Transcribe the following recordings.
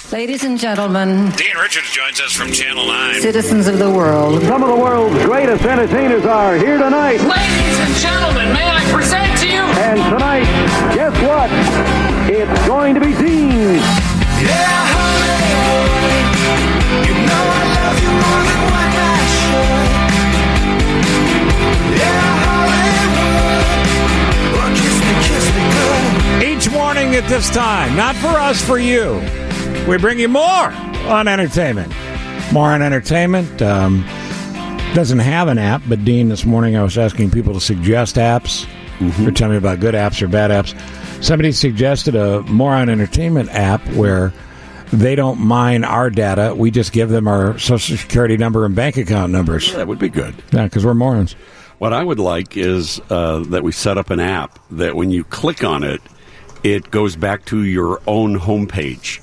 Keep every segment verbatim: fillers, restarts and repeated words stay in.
Ladies and gentlemen, Dean Richards joins us from Channel nine. Citizens of the world. Some of the world's greatest entertainers are here tonight. Ladies and gentlemen, may I present to you? And tonight, guess what? It's going to be Dean. Yeah, honey, you know I love you more than what I should. Yeah, Hollywood, well, kiss me, kiss me good. Each morning at this time, not for us, for you, we bring you more on entertainment. More on entertainment. Um, doesn't have an app, but Dean, this morning I was asking people to suggest apps mm-hmm. or tell me about good apps or bad apps. Somebody suggested a More on Entertainment app where they don't mine our data. We just give them our Social Security number and bank account numbers. Yeah, that would be good. Yeah, because we're morons. What I would like is uh, that we set up an app that when you click on it, it goes back to your own homepage.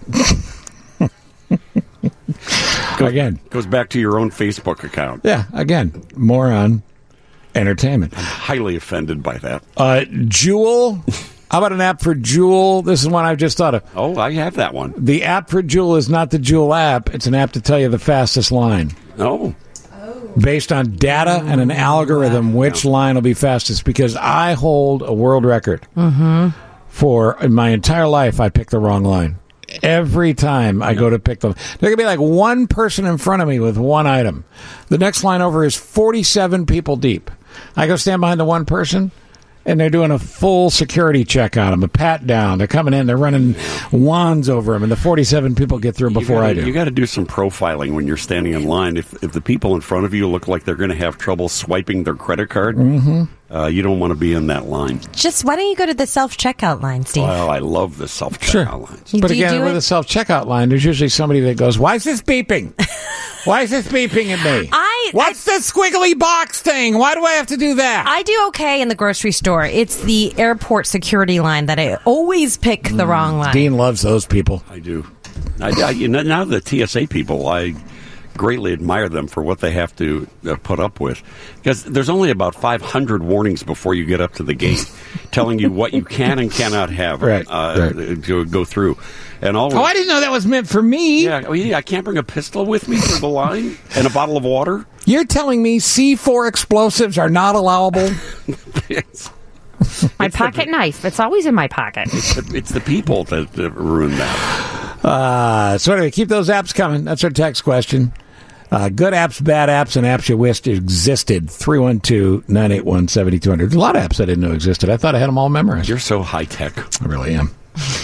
Go, again. Goes back to your own Facebook account. Yeah, again, more on entertainment. I'm highly offended by that. Uh, Jewel. How about an app for Jewel? This is one I've just thought of. Oh, I have that one. The app for Jewel is not the Jewel app. It's an app to tell you the fastest line. Oh. Based on data and an algorithm, which line will be fastest. Because I hold a world record. Mm-hmm. For in my entire life, I pick the wrong line. Every time I go to pick them. There could be like one person in front of me with one item. The next line over is forty-seven people deep. I go stand behind the one person, and they're doing a full security check on them, a pat down. They're coming in, they're running wands over them, and the forty-seven people get through before gotta, I do. You got to do some profiling when you're standing in line. If if the people in front of you look like they're going to have trouble swiping their credit card, mm-hmm. uh, you don't want to be in that line. Just why don't you go to the self-checkout line, Steve? Well, I love the self-checkout sure. lines. But do again, with it? a self-checkout line, there's usually somebody that goes, why is this beeping? Why is this beeping at me? I, What's I, this squiggly box thing? Why do I have to do that? I do okay in the grocery store. It's the airport security line that I always pick the mm, wrong line. Dean loves those people. I do. I, I, you know, now the T S A people, I greatly admire them for what they have to uh, put up with. Because there's only about five hundred warnings before you get up to the gate telling you what you can and cannot have right, uh, right. to go through. And always, oh, I didn't know that was meant for me. Yeah, oh, yeah, I can't bring a pistol with me through the line and a bottle of water. You're telling me C four explosives are not allowable? it's, my it's pocket the, knife. It's always in my pocket. It's the, it's the people that, that ruin that. Uh, so anyway, keep those apps coming. That's our text question. Uh, good apps, bad apps, and apps you wished existed. three one two, nine eight one, seven two zero zero. There's a lot of apps I didn't know existed. I thought I had them all memorized. You're so high-tech. I really am.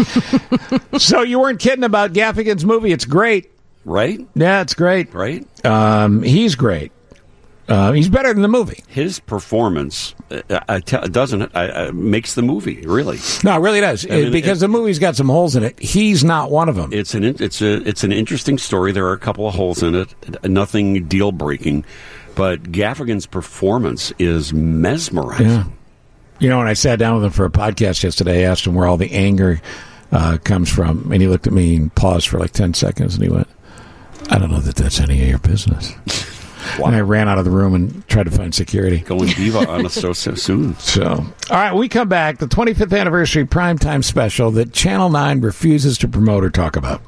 So you weren't kidding about Gaffigan's movie. It's great. Right? Yeah, it's great. Right? Um, he's great. Uh, he's better than the movie. His performance uh, I tell, doesn't uh, makes the movie, really. No, it really does. I mean, it, because it, the movie's got some holes in it. He's not one of them. It's an it's a it's an interesting story. There are a couple of holes in it. Nothing deal breaking, but Gaffigan's performance is mesmerizing. Yeah. You know, when I sat down with him for a podcast yesterday, I asked him where all the anger uh, comes from, and he looked at me and paused for like ten seconds, and he went, "I don't know that that's any of your business." Wow. And I ran out of the room and tried to find security. Going diva on us so, so soon. So, all right, we come back. The twenty-fifth anniversary primetime special that Channel nine refuses to promote or talk about.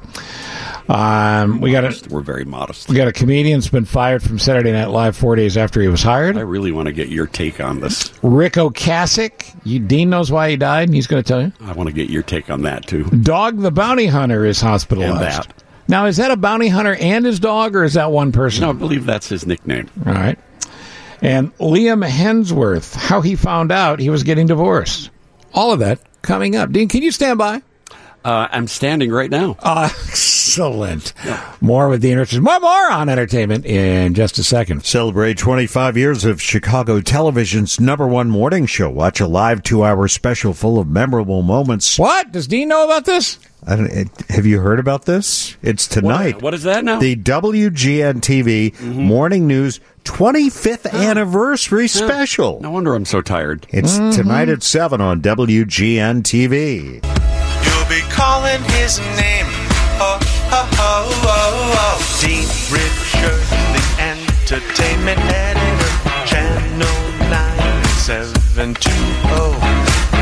Um, we got a, We're very modest. We got a comedian that's been fired from Saturday Night Live four days after he was hired. I really want to get your take on this. Rick Ocasek. You, Dean knows why he died, and he's going to tell you. I want to get your take on that, too. Dog the Bounty Hunter is hospitalized. And that. Now, is that a bounty hunter and his dog, or is that one person? No, I believe that's his nickname. All right. And Liam Hemsworth, how he found out he was getting divorced. All of that coming up. Dean, can you stand by? Uh, I'm standing right now. Uh, excellent. Yeah. More with Dean Richards. More, more on entertainment in just a second. Celebrate twenty-five years of Chicago television's number one morning show. Watch a live two-hour special full of memorable moments. What? Does Dean know about this? I don't, it, have you heard about this? It's tonight. What, what is that now? The W G N T V mm-hmm. Morning News twenty-fifth oh. anniversary special. No wonder I'm so tired. It's mm-hmm. tonight at seven on W G N T V. You'll be calling his name. Oh, oh, oh, oh, oh. Dean Richards, the entertainment editor. Channel nine seven two zero. Oh,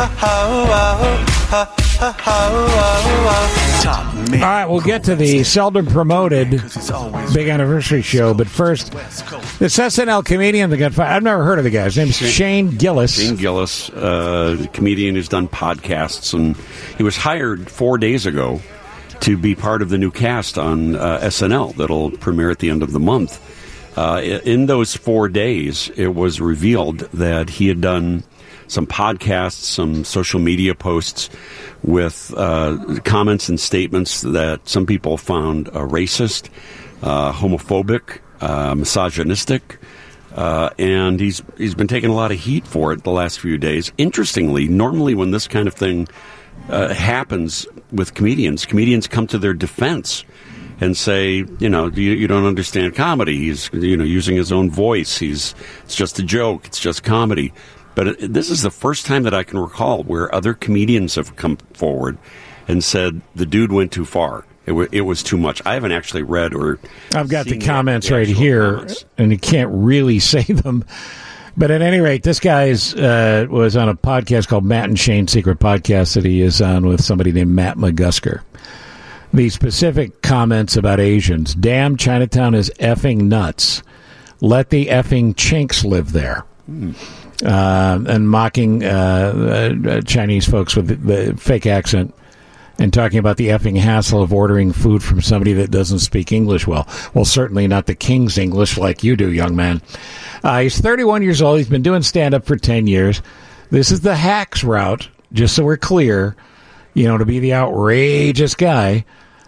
Top man. All right, we'll get to the seldom promoted big anniversary show, but first, this S N L comedian that got fired. I've never heard of the guy. His name's Shane Gillis. Shane Gillis, uh, comedian who's done podcasts, and he was hired four days ago to be part of the new cast on uh, S N L that'll premiere at the end of the month. Uh, in those four days, it was revealed that he had done some podcasts, some social media posts with uh, comments and statements that some people found uh, racist, uh, homophobic, uh, misogynistic, uh, and he's he's been taking a lot of heat for it the last few days. Interestingly, normally when this kind of thing uh, happens with comedians, comedians come to their defense and say, you know, you, you don't understand comedy. He's, you know, using his own voice. He's it's just a joke. It's just comedy. But it, this is the first time that I can recall where other comedians have come forward and said the dude went too far. It, w- it was too much. I haven't actually read or I've got the seen comments the right here, comments. and you can't really say them. But at any rate, this guy's uh, was on a podcast called Matt and Shane's Secret Podcast that he is on with somebody named Matt McGusker. The specific comments about Asians: damn, Chinatown is effing nuts. Let the effing chinks live there. Mm. Uh, and mocking uh, uh, Chinese folks with the, the fake accent and talking about the effing hassle of ordering food from somebody that doesn't speak English well. Well, certainly not the King's English like you do, young man. Uh, he's thirty-one years old. He's been doing stand-up for ten years. This is the hacks route, just so we're clear, you know, to be the outrageous guy.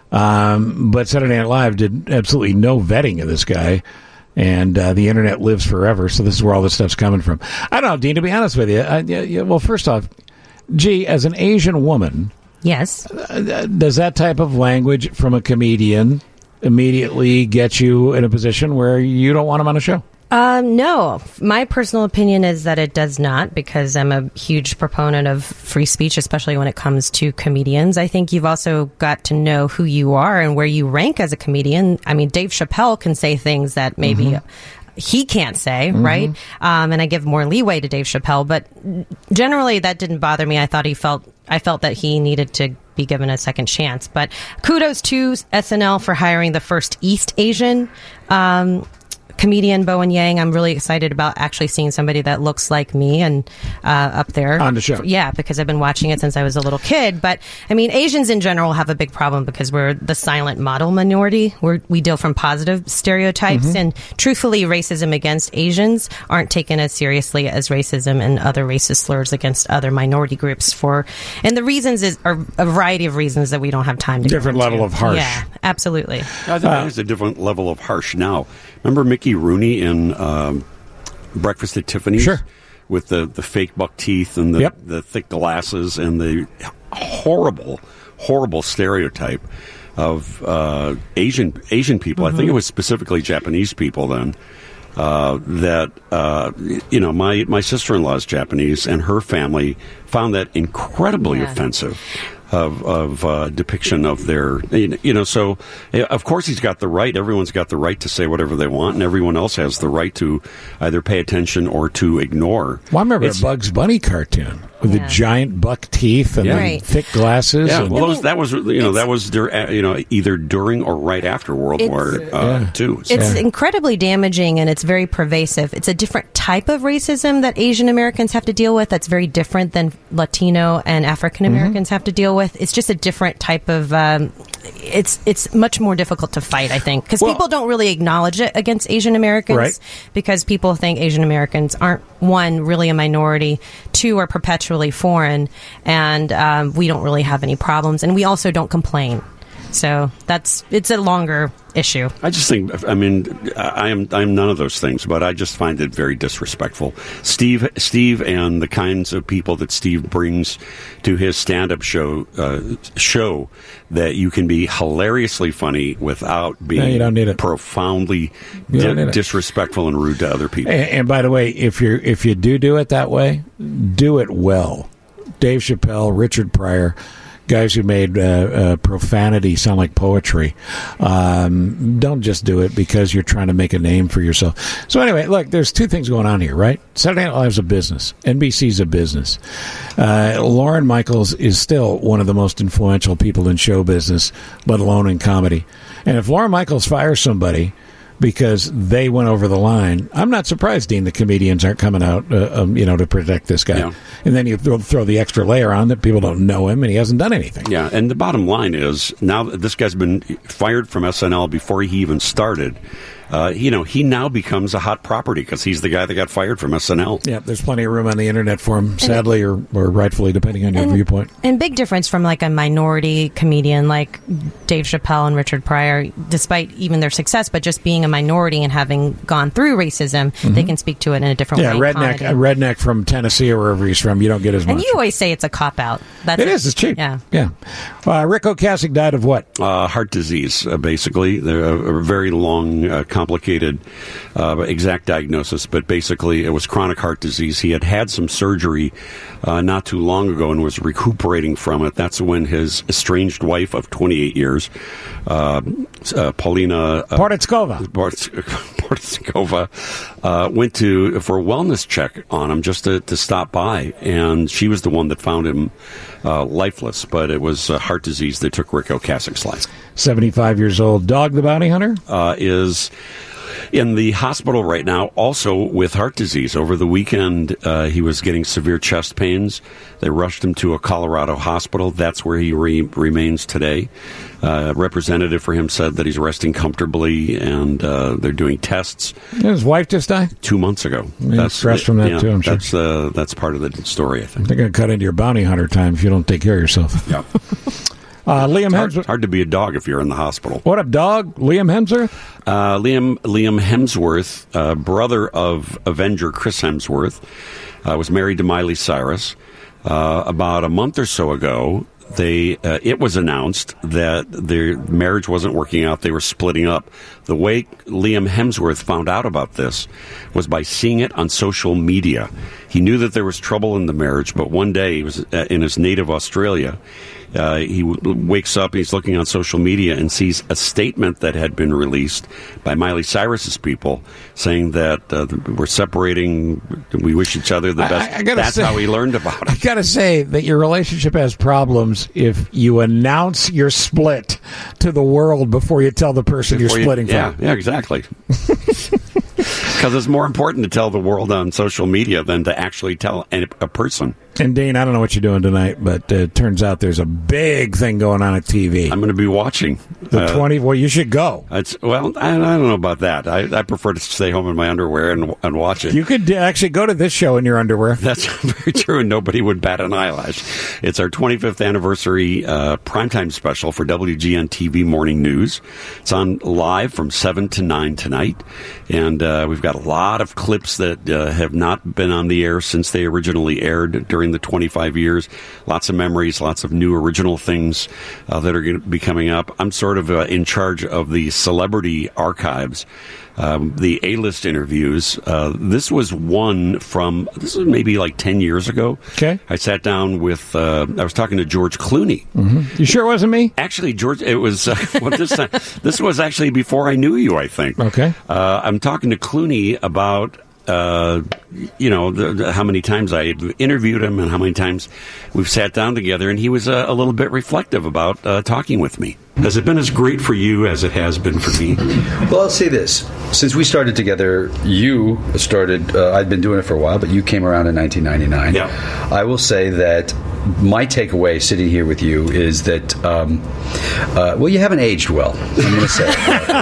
Um, but Saturday Night Live did absolutely no vetting of this guy. And uh, the internet lives forever, so this is where all this stuff's coming from. I don't know, Dean, to be honest with you. I, yeah, well, first off, gee, as an Asian woman, yes, uh, does that type of language from a comedian immediately get you in a position where you don't want him on a show? Um, no, my personal opinion is that it does not, because I'm a huge proponent of free speech, especially when it comes to comedians. I think you've also got to know who you are and where you rank as a comedian. I mean, Dave Chappelle can say things that maybe mm-hmm. he can't say, mm-hmm. right? Um, and I give more leeway to Dave Chappelle, but generally that didn't bother me. I thought he felt, I felt that he needed to be given a second chance. But kudos to S N L for hiring the first East Asian um comedian, Bowen Yang. I'm really excited about actually seeing somebody that looks like me and uh, up there on the show. Yeah, because I've been watching it since I was a little kid. But I mean, Asians in general have a big problem because we're the silent model minority. We're, we deal from positive stereotypes, mm-hmm. and truthfully, racism against Asians aren't taken as seriously as racism and other racist slurs against other minority groups. For and the reasons is are a variety of reasons that we don't have time to. Different go level into. of harsh. Yeah, absolutely. I think uh, there's a different level of harsh now. Remember Mickey Rooney in um, Breakfast at Tiffany's? Sure. With the, the fake buck teeth and the, yep. the thick glasses and the horrible, horrible stereotype of uh, Asian Asian people. Mm-hmm. I think it was specifically Japanese people then. Uh, that, uh, you know, my, my sister-in-law is Japanese, and her family found that incredibly yeah. offensive. Of, of uh, depiction of their, you know, so of course he's got the right. Everyone's got the right to say whatever they want, and everyone else has the right to either pay attention or to ignore. Well, I remember it's, a Bugs Bunny cartoon with yeah. the giant buck teeth and yeah. the right. thick glasses. Yeah, and, well, those, that was you know that was dur- you know either during or right after World War uh, yeah. Two. So. It's yeah. incredibly damaging, and it's very pervasive. It's a different type of racism that Asian Americans have to deal with. That's very different than Latino and African Americans mm-hmm. have to deal with. It's just a different type of. Um, it's it's much more difficult to fight, I think, because well, people don't really acknowledge it against Asian Americans, right. because people think Asian Americans aren't, one, really a minority, two, are perpetually foreign, and um, we don't really have any problems, and we also don't complain. So that's it's a longer issue. I just think, I mean, I am I'm none of those things, but I just find it very disrespectful. Steve, Steve, and the kinds of people that Steve brings to his stand-up show uh, show that you can be hilariously funny without being no, you don't need it. profoundly you di- don't need it. disrespectful and rude to other people. And, and by the way, if you if you do do it that way, do it well. Dave Chappelle, Richard Pryor. guys who made uh, uh, profanity sound like poetry. Um, don't just do it because you're trying to make a name for yourself. So anyway, look, there's two things going on here, right? Saturday Night Live's a business. N B C's a business. Uh, Lorne Michaels is still one of the most influential people in show business, let alone in comedy. And if Lorne Michaels fires somebody because they went over the line, I'm not surprised, Dean, the comedians aren't coming out, uh, um, you know, to protect this guy. Yeah. And then you throw, throw the extra layer on that people don't know him and he hasn't done anything. Yeah, and the bottom line is, now that this guy's been fired from S N L before he even started, uh, you know, he now becomes a hot property because he's the guy that got fired from S N L. Yeah, there's plenty of room on the internet for him, sadly or, or rightfully, depending on your and, viewpoint. And big difference from like a minority comedian like Dave Chappelle and Richard Pryor, despite even their success, but just being a minority and having gone through racism, mm-hmm. they can speak to it in a different yeah, way. Yeah, redneck, a redneck from Tennessee or wherever he's from, you don't get as much. And you always say it's a cop-out. That's it a, is, it's cheap. Yeah. yeah. Uh, Rick Ocasek died of what? Uh, heart disease, uh, basically. They're a, a very long, uh, complicated uh, exact diagnosis, but basically it was chronic heart disease. He had had some surgery uh, not too long ago and was recuperating from it. That's when his estranged wife of twenty-eight years, uh, uh, Paulina uh, Porizkova, Porizkova uh, went to for a wellness check on him just to, to stop by, and she was the one that found him uh, lifeless. But it was uh, heart disease that took Rick Ocasek's life. seventy-five years old. Dog the Bounty Hunter uh, is in the hospital right now, also with heart disease. Over the weekend, uh, he was getting severe chest pains. They rushed him to a Colorado hospital. That's where he re- remains today. Uh, a representative for him said that he's resting comfortably, and uh, they're doing tests. Did his wife just die? Two months ago. Yeah, that's stressed from that, yeah, too, I'm sure. That's, uh, that's part of the story, I think. They're going to cut into your bounty hunter time if you don't take care of yourself. Yeah. Uh, Liam it's hard, Hemsworth. It's hard to be a dog if you're in the hospital. What up, dog? Liam Hemsworth? Uh, Liam Liam Hemsworth, uh, brother of Avenger Chris Hemsworth, uh, was married to Miley Cyrus. Uh, about a month or so ago, they uh, it was announced that their marriage wasn't working out. They were splitting up. The way Liam Hemsworth found out about this was by seeing it on social media. He knew that there was trouble in the marriage, but one day he was in his native Australia. Uh, he w- wakes up, he's looking on social media and sees a statement that had been released by Miley Cyrus's people saying that uh, we're separating, we wish each other the best. I, I That's say, how he learned about it. I got to say that your relationship has problems if you announce your split to the world before you tell the person before you're splitting you, yeah, from. Yeah, exactly. Because it's more important to tell the world on social media than to actually tell a, a person. And Dean, I don't know what you're doing tonight, but uh, it turns out there's a big thing going on at T V. I'm going to be watching. The uh, twenty, well, you should go. It's, well, I, I don't know about that. I, I prefer to stay home in my underwear and, and watch it. You could actually go to this show in your underwear. That's very true, and nobody would bat an eyelash. It's our twenty-fifth anniversary uh, primetime special for W G N T V Morning News. It's on live from seven to nine tonight, and uh, we've got a lot of clips that uh, have not been on the air since they originally aired during the twenty-five years. Lots of memories, lots of new original things uh, that are going to be coming up. I'm sort of uh, in charge of the celebrity archives, um, the A-list interviews. Uh, this was one from, this was maybe like ten years ago. Okay. I sat down with, uh, I was talking to George Clooney. Mm-hmm. You sure it wasn't me? Actually, George, it was, uh, well, this time, this was actually before I knew you, I think. Okay. Uh, I'm talking to Clooney about Uh, you know, the, the, how many times I interviewed him and how many times we've sat down together, and he was uh, a little bit reflective about uh, talking with me. Has it been as great for you as it has been for me? Well, I'll say this. Since we started together, you started, uh, I'd been doing it for a while, but you came around in nineteen ninety-nine. Yeah. I will say that my takeaway sitting here with you is that, um, uh, well, you haven't aged well, I'm going to say.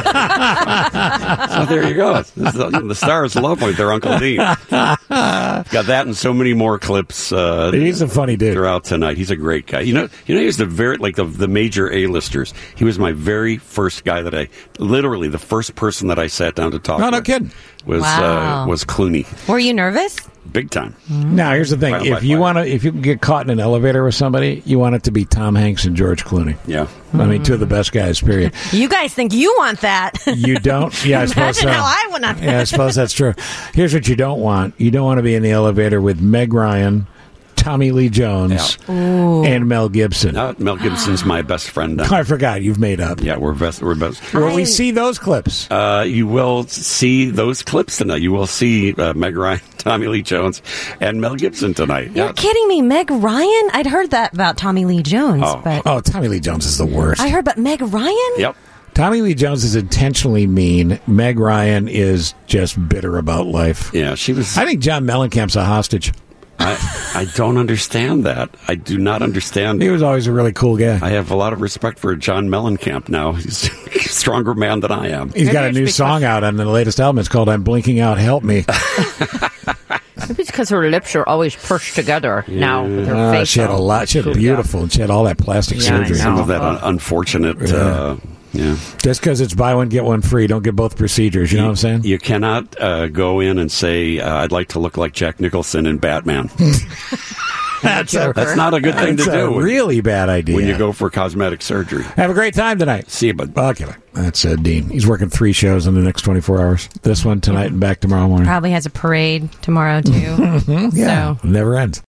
So there you go. The, the stars love with their Uncle Dean. Got that and so many more clips. Uh, He's a funny dude. Throughout tonight. He's a great guy. You know, you know, he's the very, like the, the major A-listers. He was my very first guy that I, literally the first person that I sat down to talk No, with. no kidding. Was, Wow. uh, was Clooney. Were you nervous? Big time. Now, here's the thing: Right, if right, you right. want to, if you can get caught in an elevator with somebody, you want it to be Tom Hanks and George Clooney. Yeah. I mean, two of the best guys. Period. You guys think you want that? You don't? Yeah, I suppose Imagine so. how I would not. Yeah, I suppose that's true. Here's what you don't want: you don't want to be in the elevator with Meg Ryan, Tommy Lee Jones and Mel Gibson. No, Mel Gibson's my best friend now. I forgot. You've made up. Yeah, we're best. We're best. Will we see those clips? Uh, you will see those clips tonight. You will see uh, Meg Ryan, Tommy Lee Jones, and Mel Gibson tonight. You're Yeah. kidding me, Meg Ryan? I'd heard that about Tommy Lee Jones, Oh. but Oh, Tommy Lee Jones is the worst. I heard about Meg Ryan. Yep. Tommy Lee Jones is intentionally mean. Meg Ryan is just bitter about life. Yeah, she was. I think John Mellencamp's a hostage. I, I don't understand that. I do not understand. He was always a really cool guy. I have a lot of respect for John Mellencamp now. He's a stronger man than I am. He's got a new song out on the latest album. It's called "I'm Blinking Out, Help Me." Maybe it's because her lips are always pushed together now with her Uh, face. she had a lot. She had beautiful, and she had all that plastic Yeah, I surgery. Some know. of that un- unfortunate. Yeah. Uh, yeah. Just because it's buy one get one free, don't get both procedures. You know what I'm saying? You cannot uh, go in and say, uh, "I'd like to look like Jack Nicholson in Batman." That's a, That's not a good thing to that's do. a when- really bad idea. when you go for cosmetic surgery. Have a great time tonight. See you, bud. Okay, that's uh, Dean. He's working three shows in the next twenty-four hours. This one tonight and back tomorrow morning. Probably has a parade tomorrow too. Yeah, So. never ends.